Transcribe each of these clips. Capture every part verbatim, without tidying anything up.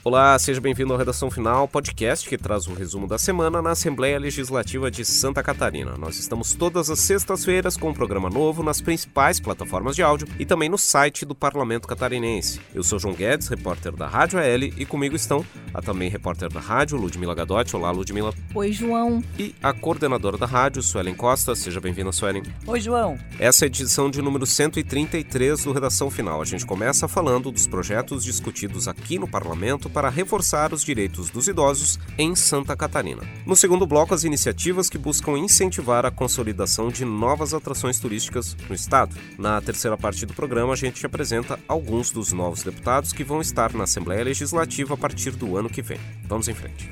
Olá, seja bem-vindo ao Redação Final, podcast que traz um resumo da semana na Assembleia Legislativa de Santa Catarina. Nós estamos todas as sextas-feiras com um programa novo nas principais plataformas de áudio e também no site do Parlamento Catarinense. Eu sou João Guedes, repórter da Rádio A L, e comigo estão a também repórter da rádio, Ludmila Gadotti. Olá, Ludmila. Oi, João. E a coordenadora da rádio, Suelen Costa. Seja bem-vinda, Suelen. Oi, João. Essa é a edição de número cento e trinta e três do Redação Final. A gente começa falando dos projetos discutidos aqui no Parlamento para reforçar os direitos dos idosos em Santa Catarina. No segundo bloco, as iniciativas que buscam incentivar a consolidação de novas atrações turísticas no estado. Na terceira parte do programa, a gente apresenta alguns dos novos deputados que vão estar na Assembleia Legislativa a partir do ano que vem. Vamos em frente.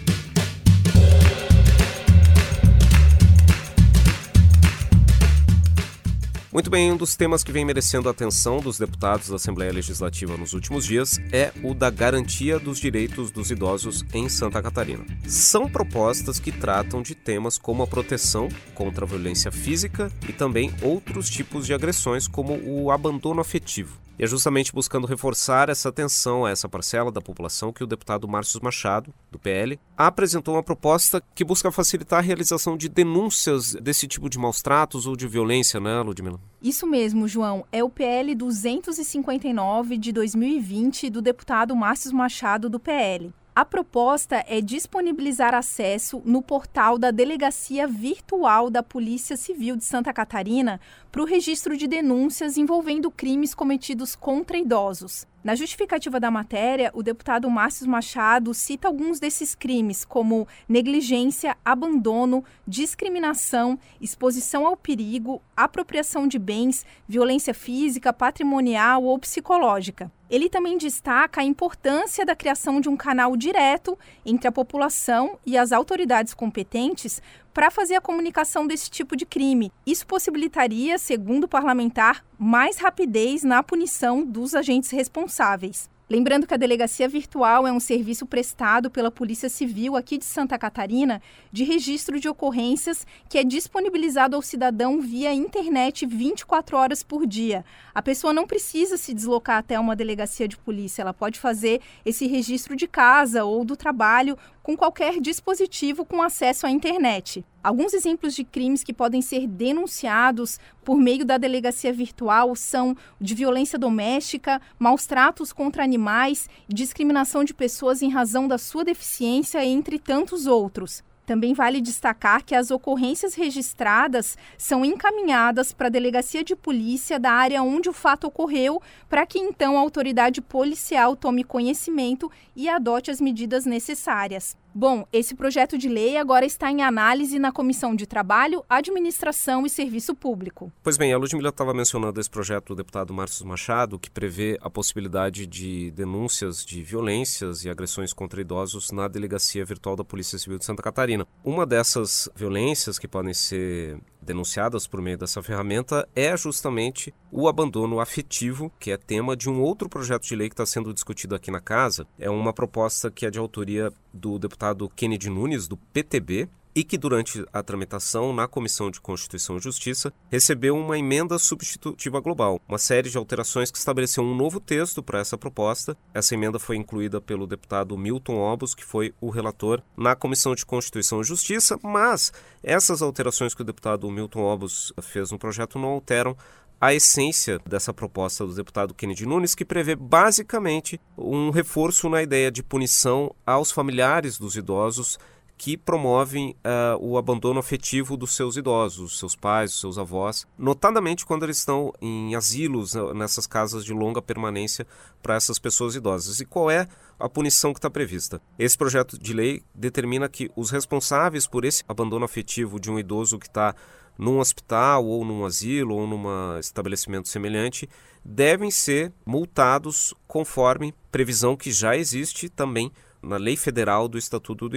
Muito bem, um dos temas que vem merecendo a atenção dos deputados da Assembleia Legislativa nos últimos dias é o da garantia dos direitos dos idosos em Santa Catarina. São propostas que tratam de temas como a proteção contra a violência física e também outros tipos de agressões, como o abandono afetivo. E é justamente buscando reforçar essa atenção a essa parcela da população que o deputado Márcio Machado, do P L, apresentou uma proposta que busca facilitar a realização de denúncias desse tipo de maus-tratos ou de violência, né, Ludmila? Isso mesmo, João. É o P L duzentos e cinquenta e nove de dois mil e vinte do deputado Márcio Machado, do P L. A proposta é disponibilizar acesso no portal da Delegacia Virtual da Polícia Civil de Santa Catarina para o registro de denúncias envolvendo crimes cometidos contra idosos. Na justificativa da matéria, o deputado Márcio Machado cita alguns desses crimes, como negligência, abandono, discriminação, exposição ao perigo, apropriação de bens, violência física, patrimonial ou psicológica. Ele também destaca a importância da criação de um canal direto entre a população e as autoridades competentes para fazer a comunicação desse tipo de crime. Isso possibilitaria, segundo o parlamentar, mais rapidez na punição dos agentes responsáveis. Lembrando que a Delegacia Virtual é um serviço prestado pela Polícia Civil aqui de Santa Catarina de registro de ocorrências que é disponibilizado ao cidadão via internet vinte e quatro horas por dia. A pessoa não precisa se deslocar até uma delegacia de polícia, ela pode fazer esse registro de casa ou do trabalho com qualquer dispositivo com acesso à internet. Alguns exemplos de crimes que podem ser denunciados por meio da delegacia virtual são de violência doméstica, maus-tratos contra animais, discriminação de pessoas em razão da sua deficiência, entre tantos outros. Também vale destacar que as ocorrências registradas são encaminhadas para a delegacia de polícia da área onde o fato ocorreu, para que então a autoridade policial tome conhecimento e adote as medidas necessárias. Bom, esse projeto de lei agora está em análise na Comissão de Trabalho, Administração e Serviço Público. Pois bem, a Ludmila estava mencionando esse projeto do deputado Márcio Machado, que prevê a possibilidade de denúncias de violências e agressões contra idosos na Delegacia Virtual da Polícia Civil de Santa Catarina. Uma dessas violências que podem ser denunciadas por meio dessa ferramenta é justamente o abandono afetivo, que é tema de um outro projeto de lei que está sendo discutido aqui na casa. É uma proposta que é de autoria do deputado Kennedy Nunes, do P T B, e que durante a tramitação na Comissão de Constituição e Justiça recebeu uma emenda substitutiva global, uma série de alterações que estabeleceu um novo texto para essa proposta. Essa emenda foi incluída pelo deputado Milton Obos, que foi o relator na Comissão de Constituição e Justiça, mas essas alterações que o deputado Milton Obos fez no projeto não alteram a essência dessa proposta do deputado Kennedy Nunes, que prevê basicamente um reforço na ideia de punição aos familiares dos idosos que promovem uh, o abandono afetivo dos seus idosos, seus pais, seus avós, notadamente quando eles estão em asilos, nessas casas de longa permanência para essas pessoas idosas. E qual é a punição que está prevista? Esse projeto de lei determina que os responsáveis por esse abandono afetivo de um idoso que está num hospital ou num asilo ou num estabelecimento semelhante devem ser multados conforme previsão que já existe também na Lei Federal do Estatuto do Idoso.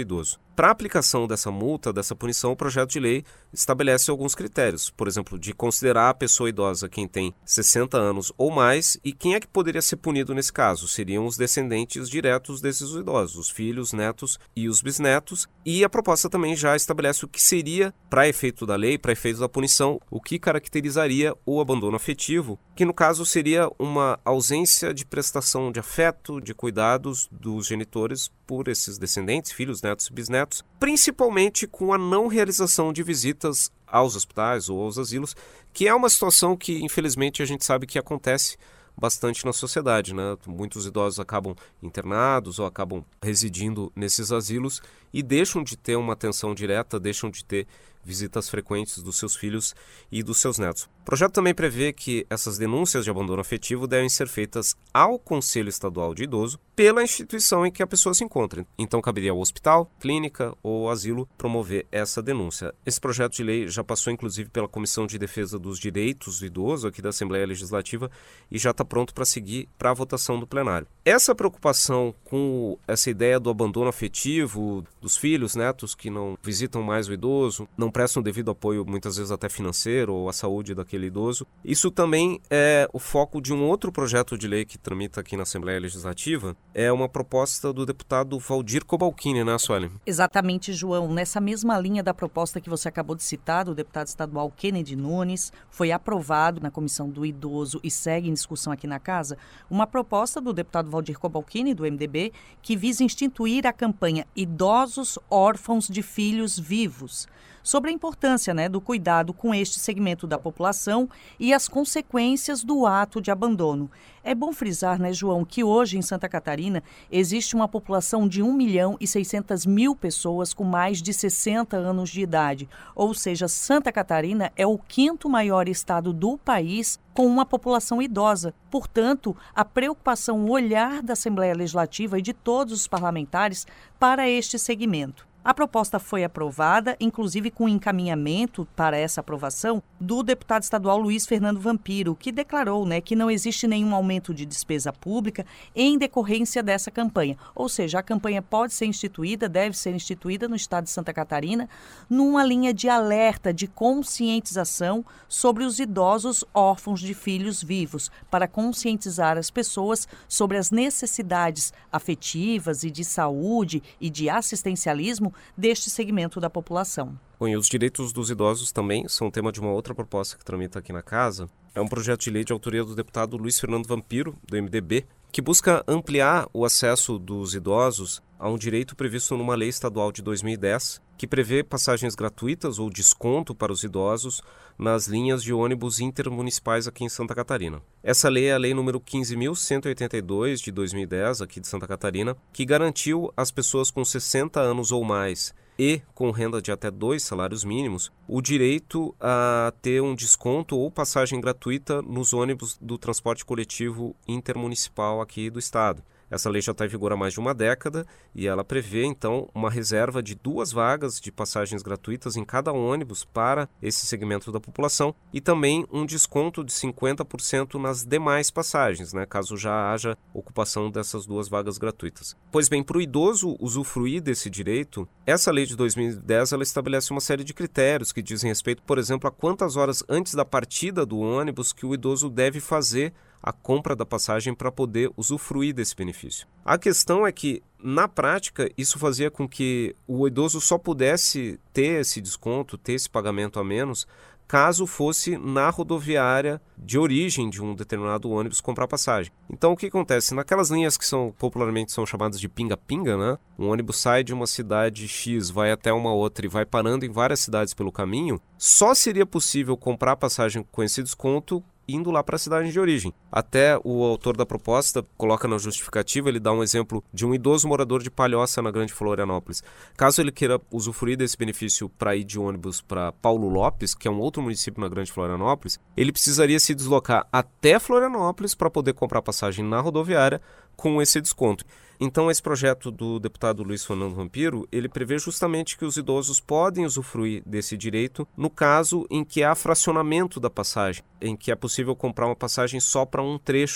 Para a aplicação dessa multa, dessa punição, o projeto de lei estabelece alguns critérios, por exemplo, de considerar a pessoa idosa quem tem sessenta anos ou mais, e quem é que poderia ser punido nesse caso? Seriam os descendentes diretos desses idosos, os filhos, netos e os bisnetos, e a proposta também já estabelece o que seria, para efeito da lei, para efeito da punição, o que caracterizaria o abandono afetivo, que no caso seria uma ausência de prestação de afeto, de cuidados dos genitores por esses descendentes, filhos, netos e bisnetos, principalmente com a não realização de visitas aos hospitais ou aos asilos, que é uma situação que, infelizmente, a gente sabe que acontece bastante na sociedade, né? Muitos idosos acabam internados ou acabam residindo nesses asilos e deixam de ter uma atenção direta, deixam de ter visitas frequentes dos seus filhos e dos seus netos. O projeto também prevê que essas denúncias de abandono afetivo devem ser feitas ao Conselho Estadual de Idoso pela instituição em que a pessoa se encontra. Então caberia ao hospital, clínica ou asilo promover essa denúncia. Esse projeto de lei já passou inclusive pela Comissão de Defesa dos Direitos do Idoso aqui da Assembleia Legislativa e já está pronto para seguir para a votação do plenário. Essa preocupação com essa ideia do abandono afetivo dos filhos, netos que não visitam mais o idoso, não prestam devido apoio, muitas vezes até financeiro, ou à saúde daquele idoso. Isso também é o foco de um outro projeto de lei que tramita aqui na Assembleia Legislativa. É uma proposta do deputado Valdir Cobalcini, né, Sueli? Exatamente, João. Nessa mesma linha da proposta que você acabou de citar, do deputado estadual Kennedy Nunes, foi aprovado na Comissão do Idoso e segue em discussão aqui na Casa, uma proposta do deputado Valdir Cobalcini, do M D B, que visa instituir a campanha Idosos Órfãos de Filhos Vivos, sobre a importância, né, do cuidado com este segmento da população e as consequências do ato de abandono. É bom frisar, né, João, que hoje em Santa Catarina existe uma população de um milhão e seiscentas mil pessoas com mais de sessenta anos de idade. Ou seja, Santa Catarina é o quinto maior estado do país com uma população idosa. Portanto, a preocupação, o olhar da Assembleia Legislativa e de todos os parlamentares para este segmento. A proposta foi aprovada, inclusive com encaminhamento para essa aprovação do deputado estadual Luiz Fernando Vampiro, que declarou, né, que não existe nenhum aumento de despesa pública em decorrência dessa campanha. Ou seja, a campanha pode ser instituída, deve ser instituída no estado de Santa Catarina, numa linha de alerta, de conscientização sobre os idosos órfãos de filhos vivos, para conscientizar as pessoas sobre as necessidades afetivas e de saúde e de assistencialismo deste segmento da população. Bom, e os direitos dos idosos também são tema de uma outra proposta que tramita aqui na Casa. É um projeto de lei de autoria do deputado Luiz Fernando Vampiro, do M D B, que busca ampliar o acesso dos idosos a um direito previsto numa lei estadual de dois mil e dez, que prevê passagens gratuitas ou desconto para os idosos nas linhas de ônibus intermunicipais aqui em Santa Catarina. Essa lei é a lei número quinze mil cento e oitenta e dois de dois mil e dez, aqui de Santa Catarina, que garantiu às pessoas com sessenta anos ou mais e com renda de até dois salários mínimos, o direito a ter um desconto ou passagem gratuita nos ônibus do transporte coletivo intermunicipal aqui do estado. Essa lei já está em vigor há mais de uma década e ela prevê, então, uma reserva de duas vagas de passagens gratuitas em cada ônibus para esse segmento da população e também um desconto de cinquenta por cento nas demais passagens, né, caso já haja ocupação dessas duas vagas gratuitas. Pois bem, para o idoso usufruir desse direito, essa lei de dois mil e dez ela estabelece uma série de critérios que dizem respeito, por exemplo, a quantas horas antes da partida do ônibus que o idoso deve fazer a compra da passagem para poder usufruir desse benefício. A questão é que, na prática, isso fazia com que o idoso só pudesse ter esse desconto, ter esse pagamento a menos, caso fosse na rodoviária de origem de um determinado ônibus comprar passagem. Então, o que acontece? Naquelas linhas que são popularmente são chamadas de pinga-pinga, né? Um ônibus sai de uma cidade X, vai até uma outra e vai parando em várias cidades pelo caminho, só seria possível comprar passagem com esse desconto indo lá para a cidade de origem. Até o autor da proposta coloca na justificativa, ele dá um exemplo de um idoso morador de Palhoça, na Grande Florianópolis. Caso ele queira usufruir desse benefício para ir de ônibus para Paulo Lopes, que é um outro município na Grande Florianópolis, ele precisaria se deslocar até Florianópolis para poder comprar passagem na rodoviária com esse desconto. Então, esse projeto do deputado Luiz Fernando Vampiro, ele prevê justamente que os idosos podem usufruir desse direito no caso em que há fracionamento da passagem, em que é possível comprar uma passagem só para um trecho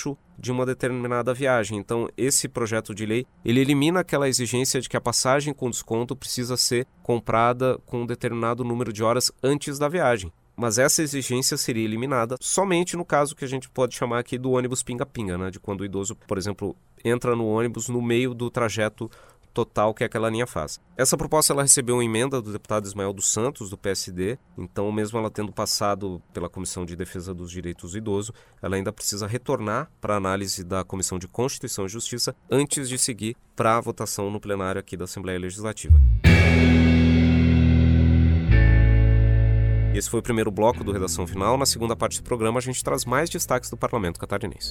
de uma determinada viagem. Então, esse projeto de lei, ele elimina aquela exigência de que a passagem com desconto precisa ser comprada com um determinado número de horas antes da viagem. Mas essa exigência seria eliminada somente no caso que a gente pode chamar aqui do ônibus pinga-pinga, né? De quando o idoso, por exemplo, entra no ônibus no meio do trajeto total que aquela linha faz. Essa proposta ela recebeu uma emenda do deputado Ismael dos Santos, do P S D, então mesmo ela tendo passado pela Comissão de Defesa dos Direitos do Idoso, ela ainda precisa retornar para a análise da Comissão de Constituição e Justiça antes de seguir para a votação no plenário aqui da Assembleia Legislativa. Esse foi o primeiro bloco do Redação Final. Na segunda parte do programa, a gente traz mais destaques do Parlamento Catarinense.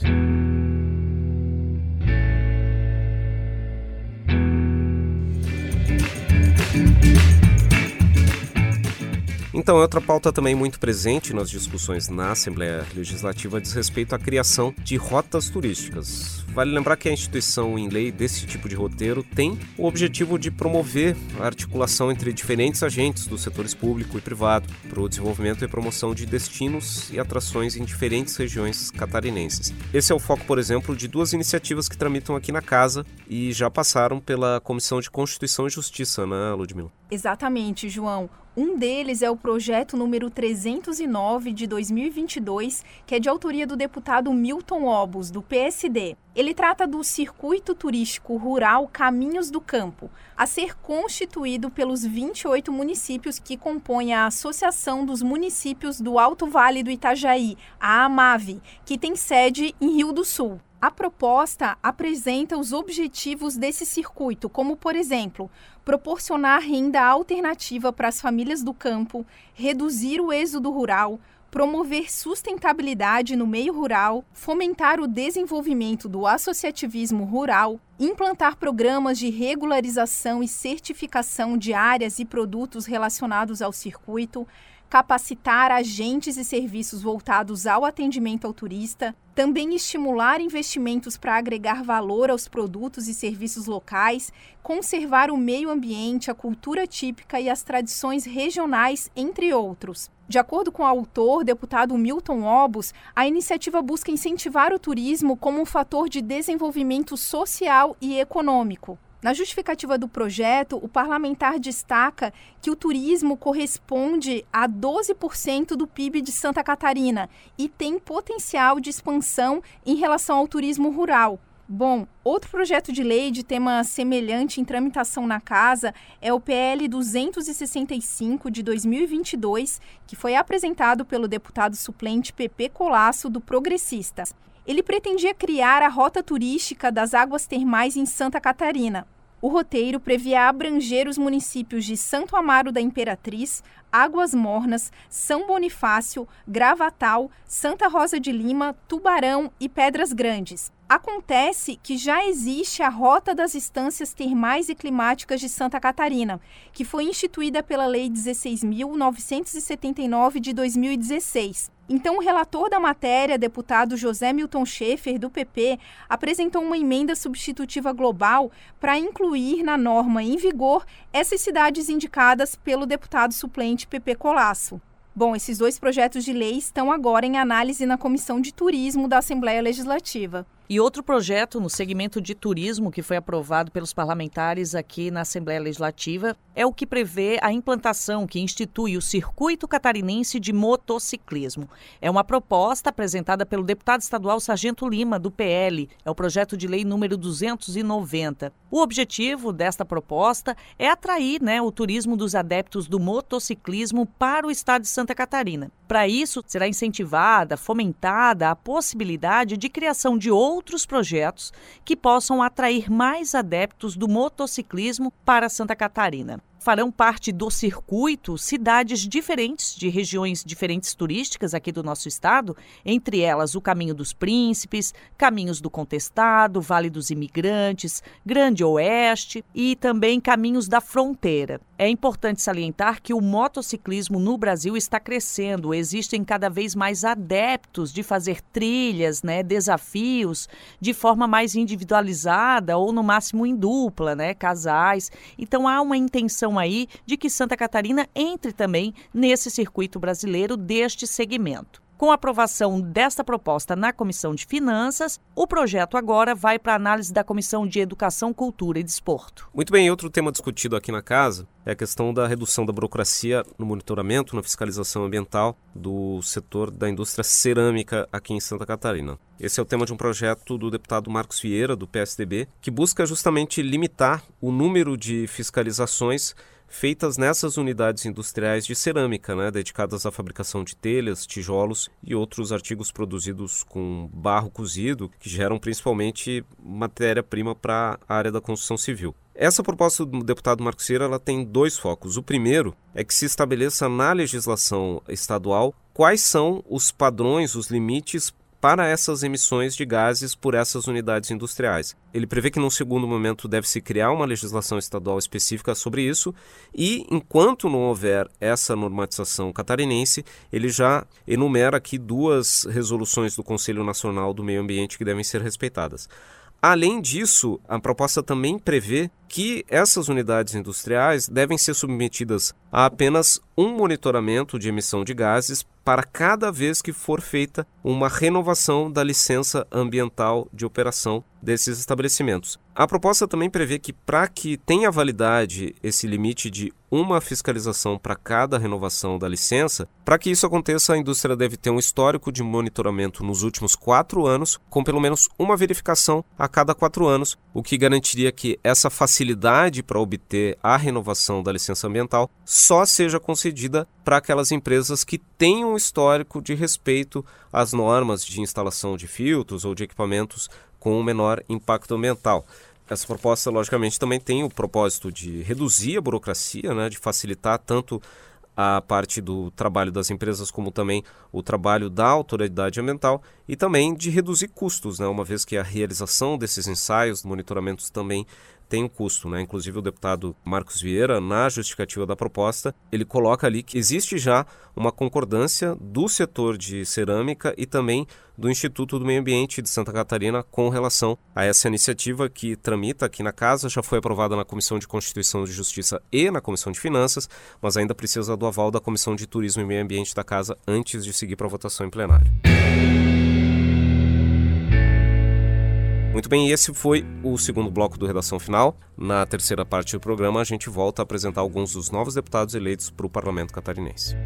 Então, outra pauta também muito presente nas discussões na Assembleia Legislativa diz respeito à criação de rotas turísticas. Vale lembrar que a instituição em lei desse tipo de roteiro tem o objetivo de promover a articulação entre diferentes agentes dos setores público e privado para o desenvolvimento e promoção de destinos e atrações em diferentes regiões catarinenses. Esse é o foco, por exemplo, de duas iniciativas que tramitam aqui na Casa e já passaram pela Comissão de Constituição e Justiça, né, Ludmila? Exatamente, João. Um deles é o projeto número trezentos e nove de dois mil e vinte e dois, que é de autoria do deputado Milton Obos, do P S D. Ele trata do Circuito Turístico Rural Caminhos do Campo, a ser constituído pelos vinte e oito municípios que compõem a Associação dos Municípios do Alto Vale do Itajaí, a AMAVE, que tem sede em Rio do Sul. A proposta apresenta os objetivos desse circuito, como, por exemplo, proporcionar renda alternativa para as famílias do campo, reduzir o êxodo rural, promover sustentabilidade no meio rural, fomentar o desenvolvimento do associativismo rural, implantar programas de regularização e certificação de áreas e produtos relacionados ao circuito, capacitar agentes e serviços voltados ao atendimento ao turista, também estimular investimentos para agregar valor aos produtos e serviços locais, conservar o meio ambiente, a cultura típica e as tradições regionais, entre outros. De acordo com o autor, deputado Milton Obos, a iniciativa busca incentivar o turismo como um fator de desenvolvimento social e econômico. Na justificativa do projeto, o parlamentar destaca que o turismo corresponde a doze por cento do P I B de Santa Catarina e tem potencial de expansão em relação ao turismo rural. Bom, outro projeto de lei de tema semelhante em tramitação na Casa é o P L duzentos e sessenta e cinco de dois mil e vinte e dois, que foi apresentado pelo deputado suplente Pepe Colasso, do Progressistas. Ele pretendia criar a rota turística das águas termais em Santa Catarina. O roteiro previa abranger os municípios de Santo Amaro da Imperatriz, Águas Mornas, São Bonifácio, Gravatal, Santa Rosa de Lima, Tubarão e Pedras Grandes. Acontece que já existe a Rota das Estâncias Termais e Climáticas de Santa Catarina, que foi instituída pela Lei dezesseis mil novecentos e setenta e nove de dois mil e dezesseis. Então, o relator da matéria, deputado José Milton Schaefer, do P P, apresentou uma emenda substitutiva global para incluir na norma em vigor essas cidades indicadas pelo deputado suplente Pepe Colasso. Bom, esses dois projetos de lei estão agora em análise na Comissão de Turismo da Assembleia Legislativa. E outro projeto no segmento de turismo que foi aprovado pelos parlamentares aqui na Assembleia Legislativa é o que prevê a implantação que institui o Circuito Catarinense de Motociclismo. É uma proposta apresentada pelo deputado estadual Sargento Lima, do P L. É o projeto de lei número duzentos e noventa. O objetivo desta proposta é atrair, né, o turismo dos adeptos do motociclismo para o estado de Santa Catarina. Para isso, será incentivada, fomentada a possibilidade de criação de outros outros projetos que possam atrair mais adeptos do motociclismo para Santa Catarina. Farão parte do circuito cidades diferentes, de regiões diferentes turísticas aqui do nosso estado, entre elas o Caminho dos Príncipes, Caminhos do Contestado, Vale dos Imigrantes, Grande Oeste e também Caminhos da Fronteira. É importante salientar que o motociclismo no Brasil está crescendo, existem cada vez mais adeptos de fazer trilhas, né, desafios, de forma mais individualizada ou no máximo em dupla, né, casais. Então há uma intenção aí de que Santa Catarina entre também nesse circuito brasileiro deste segmento. Com a aprovação desta proposta na Comissão de Finanças, o projeto agora vai para a análise da Comissão de Educação, Cultura e Desporto. Muito bem, outro tema discutido aqui na casa é a questão da redução da burocracia no monitoramento, na fiscalização ambiental do setor da indústria cerâmica aqui em Santa Catarina. Esse é o tema de um projeto do deputado Marcos Vieira, do P S D B, que busca justamente limitar o número de fiscalizações feitas nessas unidades industriais de cerâmica, né, dedicadas à fabricação de telhas, tijolos e outros artigos produzidos com barro cozido, que geram principalmente matéria-prima para a área da construção civil. Essa proposta do deputado Marcos Vieira ela tem dois focos. O primeiro é que se estabeleça na legislação estadual quais são os padrões, os limites para essas emissões de gases por essas unidades industriais. Ele prevê que, num segundo momento, deve-se criar uma legislação estadual específica sobre isso e, enquanto não houver essa normatização catarinense, ele já enumera aqui duas resoluções do Conselho Nacional do Meio Ambiente que devem ser respeitadas. Além disso, a proposta também prevê que essas unidades industriais devem ser submetidas a apenas um monitoramento de emissão de gases para cada vez que for feita uma renovação da licença ambiental de operação desses estabelecimentos. A proposta também prevê que, para que tenha validade esse limite de uma fiscalização para cada renovação da licença, para que isso aconteça, a indústria deve ter um histórico de monitoramento nos últimos quatro anos, com pelo menos uma verificação a cada quatro anos, o que garantiria que essa facilidade para obter a renovação da licença ambiental só seja concedida para aquelas empresas que tenham um histórico de respeito às normas de instalação de filtros ou de equipamentos com um menor impacto ambiental. Essa proposta, logicamente, também tem o propósito de reduzir a burocracia, né, de facilitar tanto a parte do trabalho das empresas como também o trabalho da autoridade ambiental e também de reduzir custos, né, uma vez que a realização desses ensaios, monitoramentos também tem um custo, né? Inclusive o deputado Marcos Vieira, na justificativa da proposta, ele coloca ali que existe já uma concordância do setor de cerâmica e também do Instituto do Meio Ambiente de Santa Catarina com relação a essa iniciativa que tramita aqui na casa, já foi aprovada na Comissão de Constituição e Justiça e na Comissão de Finanças, mas ainda precisa do aval da Comissão de Turismo e Meio Ambiente da casa antes de seguir para a votação em plenário. Muito bem, esse foi o segundo bloco do Redação Final. Na terceira parte do programa, a gente volta a apresentar alguns dos novos deputados eleitos para o Parlamento Catarinense.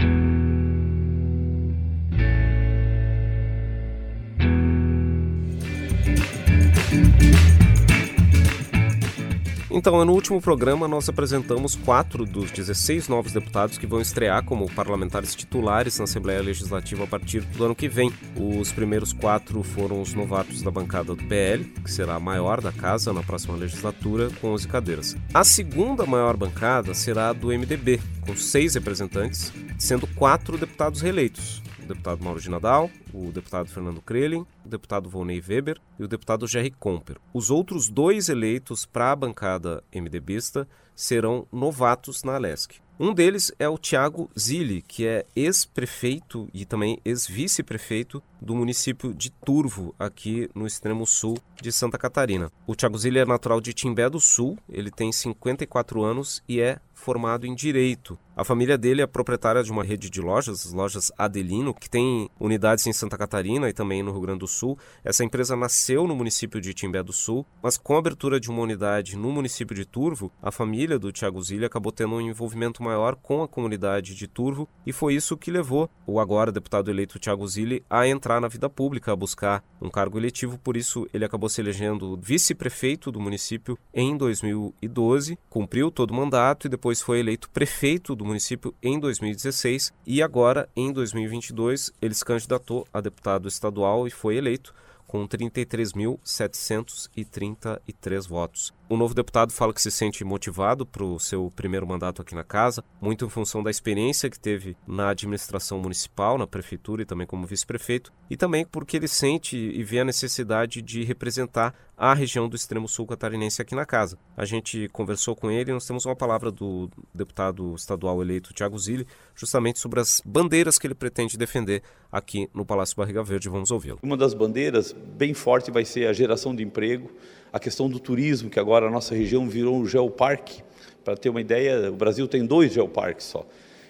Então, no último programa, nós apresentamos quatro dos dezesseis novos deputados que vão estrear como parlamentares titulares na Assembleia Legislativa a partir do ano que vem. Os primeiros quatro foram os novatos da bancada do P L, que será a maior da casa na próxima legislatura, com onze cadeiras. A segunda maior bancada será a do M D B, com seis representantes, sendo quatro deputados reeleitos. O deputado Mauro de Nadal, o deputado Fernando Krelin, o deputado Volney Weber e o deputado Jerry Comper. Os outros dois eleitos para a bancada MDBista serão novatos na Alesc. Um deles é o Thiago Zilli, que é ex-prefeito e também ex-vice-prefeito do município de Turvo, aqui no extremo sul de Santa Catarina. O Thiago Zilli é natural de Timbé do Sul, ele tem cinquenta e quatro anos e é formado em Direito. A família dele é proprietária de uma rede de lojas, as lojas Adelino, que tem unidades em Santa Catarina e também no Rio Grande do Sul. Essa empresa nasceu no município de Timbé do Sul, mas com a abertura de uma unidade no município de Turvo, a família do Thiago Zilli acabou tendo um envolvimento maior com a comunidade de Turvo e foi isso que levou o agora deputado eleito Thiago Zilli a entrar na vida pública, a buscar um cargo eletivo. Por isso ele acabou se elegendo vice-prefeito do município em dois mil e doze, cumpriu todo o mandato e depois foi eleito prefeito do município em dois mil e dezesseis e agora, em dois mil e vinte e dois, ele se candidatou a deputado estadual e foi eleito com trinta e três mil setecentos e trinta e três votos. O novo deputado fala que se sente motivado para o seu primeiro mandato aqui na casa, muito em função da experiência que teve na administração municipal, na prefeitura e também como vice-prefeito, e também porque ele sente e vê a necessidade de representar a região do extremo sul catarinense aqui na casa. A gente conversou com ele e nós temos uma palavra do deputado estadual eleito Thiago Zilli, justamente sobre as bandeiras que ele pretende defender aqui no Palácio Barriga Verde. Vamos ouvi-lo. Uma das bandeiras bem forte vai ser a geração de emprego, a questão do turismo, que agora a nossa região virou um geoparque. Para ter uma ideia, o Brasil tem dois geoparques só.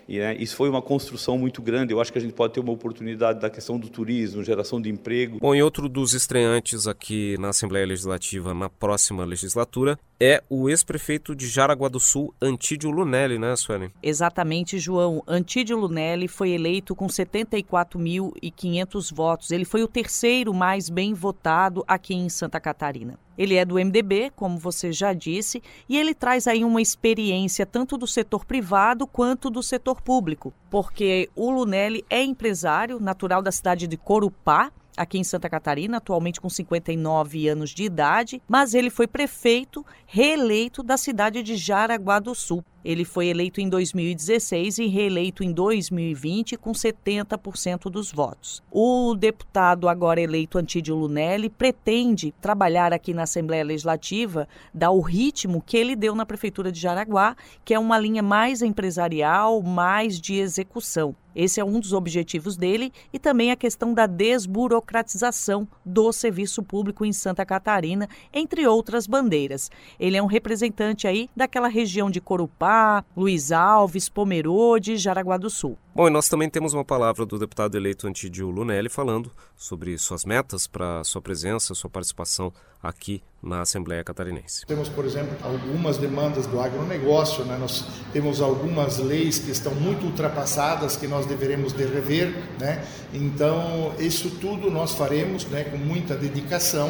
E né, isso foi uma construção muito grande. Eu acho que a gente pode ter uma oportunidade da questão do turismo, geração de emprego. Bom, e outro dos estreantes aqui na Assembleia Legislativa na próxima legislatura é o ex-prefeito de Jaraguá do Sul, Antídio Lunelli, né, Suelen? Exatamente, João. Antídio Lunelli foi eleito com setenta e quatro mil e quinhentos votos. Ele foi o terceiro mais bem votado aqui em Santa Catarina. Ele é do M D B, como você já disse, e ele traz aí uma experiência tanto do setor privado quanto do setor público, porque o Lunelli é empresário, natural da cidade de Corupá, aqui em Santa Catarina, atualmente com cinquenta e nove anos de idade, mas ele foi prefeito reeleito da cidade de Jaraguá do Sul. Ele foi eleito em dois mil e dezesseis e reeleito em dois mil e vinte com setenta por cento dos votos. O deputado agora eleito Antídio Lunelli pretende trabalhar aqui na Assembleia Legislativa, dar o ritmo que ele deu na Prefeitura de Jaraguá, que é uma linha mais empresarial, mais de execução. Esse é um dos objetivos dele e também a questão da desburocratização do serviço público em Santa Catarina, entre outras bandeiras. Ele é um representante aí daquela região de Corupá, Luiz Alves, Pomerode, Jaraguá do Sul. Bom, e nós também temos uma palavra do deputado eleito Antídio Lunelli falando sobre suas metas para sua presença, sua participação aqui na Assembleia Catarinense. Temos, por exemplo, algumas demandas do agronegócio, né? Nós temos algumas leis que estão muito ultrapassadas, que nós deveremos de rever, né? Então, isso tudo nós faremos, né, com muita dedicação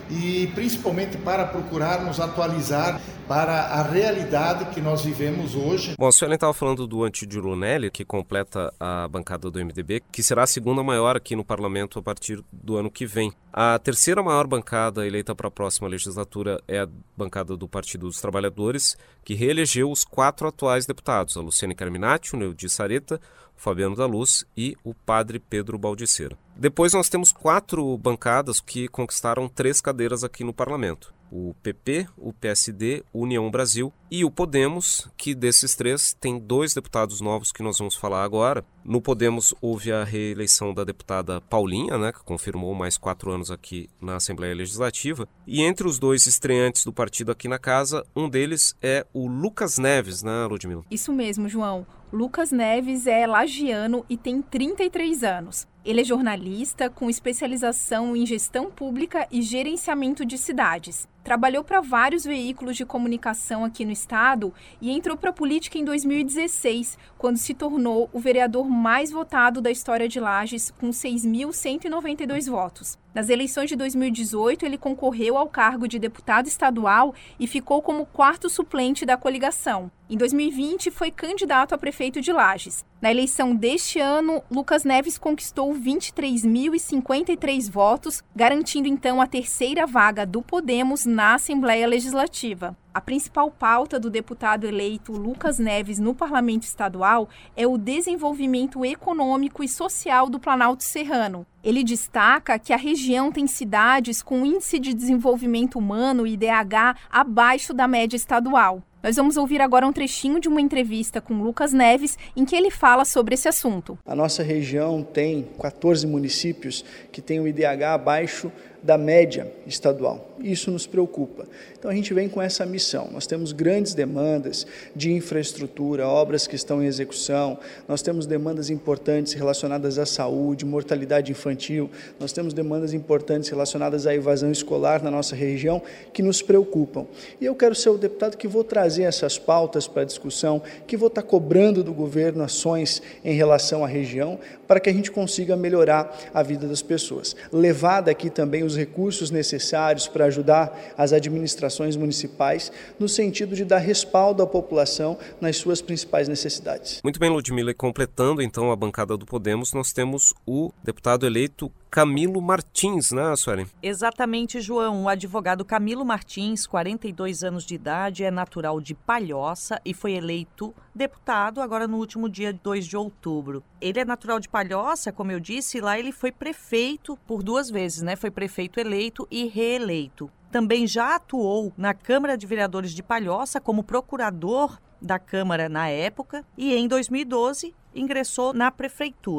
e principalmente para procurarmos atualizar para a realidade que nós vivemos hoje. Bom, a Suelen estava falando do Antídio Lunelli, que completa a bancada do M D B, que será a segunda maior aqui no parlamento a partir do ano que vem. A terceira maior bancada eleita para a próxima legislatura é a bancada do Partido dos Trabalhadores, que reelegeu os quatro atuais deputados, a Luciane Carminati, o Neudi Sareta, o Fabiano da Luz e o padre Pedro Baldiceira. Depois nós temos quatro bancadas que conquistaram três cadeiras aqui no parlamento. O P P, o P S D, o União Brasil e o Podemos, que desses três tem dois deputados novos que nós vamos falar agora. No Podemos houve a reeleição da deputada Paulinha, né, que confirmou mais quatro anos aqui na Assembleia Legislativa. E entre os dois estreantes do partido aqui na casa, um deles é o Lucas Neves, né, Ludmila? Isso mesmo, João. Lucas Neves é lagiano e tem trinta e três anos. Ele é jornalista com especialização em gestão pública e gerenciamento de cidades. Trabalhou para vários veículos de comunicação aqui no estado e entrou para a política em dois mil e dezesseis, quando se tornou o vereador mais votado da história de Lages, com seis mil cento e noventa e dois votos. Nas eleições de dois mil e dezoito, ele concorreu ao cargo de deputado estadual e ficou como quarto suplente da coligação. Em dois mil e vinte, foi candidato a prefeito de Lages. Na eleição deste ano, Lucas Neves conquistou vinte e três mil e cinquenta e três votos, garantindo então a terceira vaga do Podemos na Assembleia Legislativa. A principal pauta do deputado eleito Lucas Neves no Parlamento Estadual é o desenvolvimento econômico e social do Planalto Serrano. Ele destaca que a região tem cidades com índice de desenvolvimento humano, I D H, abaixo da média estadual. Nós vamos ouvir agora um trechinho de uma entrevista com Lucas Neves, em que ele fala sobre esse assunto. A nossa região tem quatorze municípios que têm o I D H abaixo da média estadual. Isso nos preocupa. Então a gente vem com essa missão. Nós temos grandes demandas de infraestrutura, obras que estão em execução, nós temos demandas importantes relacionadas à saúde, mortalidade infantil, nós temos demandas importantes relacionadas à evasão escolar na nossa região que nos preocupam. E eu quero ser o deputado que vou trazer essas pautas para a discussão, que vou estar cobrando do governo ações em relação à região, para que a gente consiga melhorar a vida das pessoas. Levar daqui também os recursos necessários para ajudar as administrações municipais no sentido de dar respaldo à população nas suas principais necessidades. Muito bem, Ludmila. E completando então a bancada do Podemos, nós temos o deputado eleito Camilo Martins, né, Suelen? Exatamente, João. O advogado Camilo Martins, quarenta e dois anos de idade, é natural de Palhoça e foi eleito deputado agora no último dia dois de outubro. Ele é natural de Palhoça, como eu disse, e lá ele foi prefeito por duas vezes, né? Foi prefeito eleito e reeleito. Também já atuou na Câmara de Vereadores de Palhoça como procurador da Câmara na época e em dois mil e doze ingressou na prefeitura.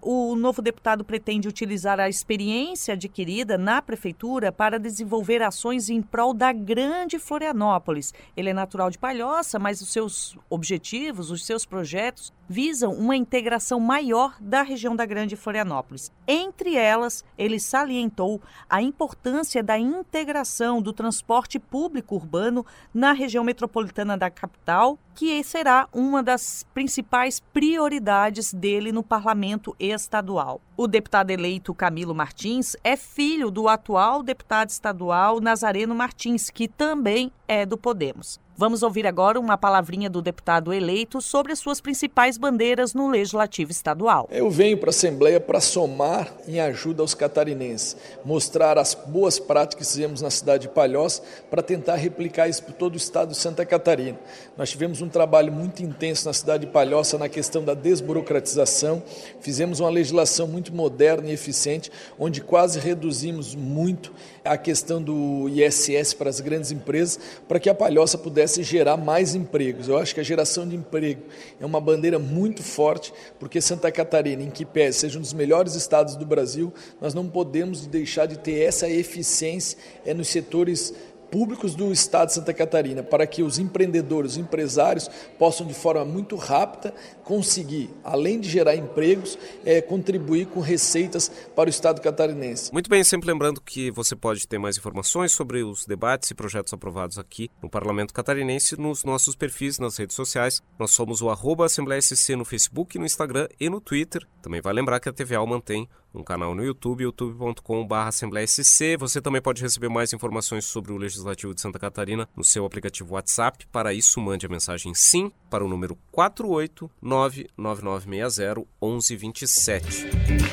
o novo deputado pretende utilizar a experiência adquirida na prefeitura para desenvolver ações em prol da grande Florianópolis. Ele é natural de Palhoça, mas os seus objetivos, os seus projetos visam uma integração maior da região da grande Florianópolis. Entre elas, ele salientou a importância da integração do transporte público urbano na região metropolitana da capital, que será uma das principais prioridades dele no parlamento estadual. O deputado eleito Camilo Martins é filho do atual deputado estadual Nazareno Martins, que também é do Podemos. Vamos ouvir agora uma palavrinha do deputado eleito sobre as suas principais bandeiras no Legislativo Estadual. Eu venho para a Assembleia para somar em ajuda aos catarinenses, mostrar as boas práticas que fizemos na cidade de Palhoça para tentar replicar isso por todo o estado de Santa Catarina. Nós tivemos um trabalho muito intenso na cidade de Palhoça na questão da desburocratização, fizemos uma legislação muito moderna e eficiente, onde quase reduzimos muito a questão do I S S para as grandes empresas, para que a Palhoça pudesse gerar mais empregos. Eu acho que a geração de emprego é uma bandeira muito forte, porque Santa Catarina, em que pese seja um dos melhores estados do Brasil, nós não podemos deixar de ter essa eficiência é, nos setores públicos do estado de Santa Catarina, para que os empreendedores, os empresários possam de forma muito rápida conseguir, além de gerar empregos, é, contribuir com receitas para o estado catarinense. Muito bem, sempre lembrando que você pode ter mais informações sobre os debates e projetos aprovados aqui no Parlamento Catarinense nos nossos perfis nas redes sociais. Nós somos o arroba Assembleia S C no Facebook, no Instagram e no Twitter. Também vai lembrar que a T V A mantém um canal no YouTube, youtube ponto com barra Assembleia S C. Você também pode receber mais informações sobre o Legislativo de Santa Catarina no seu aplicativo WhatsApp. Para isso, mande a mensagem SIM para o número quatro oito nove nove nove seis zero um um dois sete.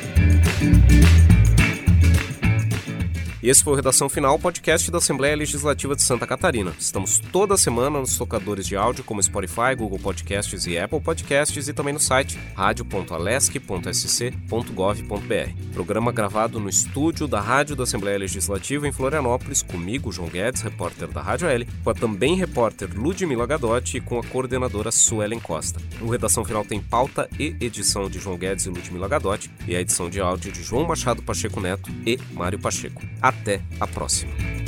E esse foi o Redação Final, podcast da Assembleia Legislativa de Santa Catarina. Estamos toda semana nos tocadores de áudio como Spotify, Google Podcasts e Apple Podcasts e também no site radio ponto alesc ponto s c ponto gov ponto b r. Programa gravado no estúdio da Rádio da Assembleia Legislativa em Florianópolis, comigo, João Guedes, repórter da Rádio L, com a também repórter Ludmila Gadotti e com a coordenadora Suelen Costa. O Redação Final tem pauta e edição de João Guedes e Ludmila Gadotti e a edição de áudio de João Machado Pacheco Neto e Mário Pacheco. Até a próxima.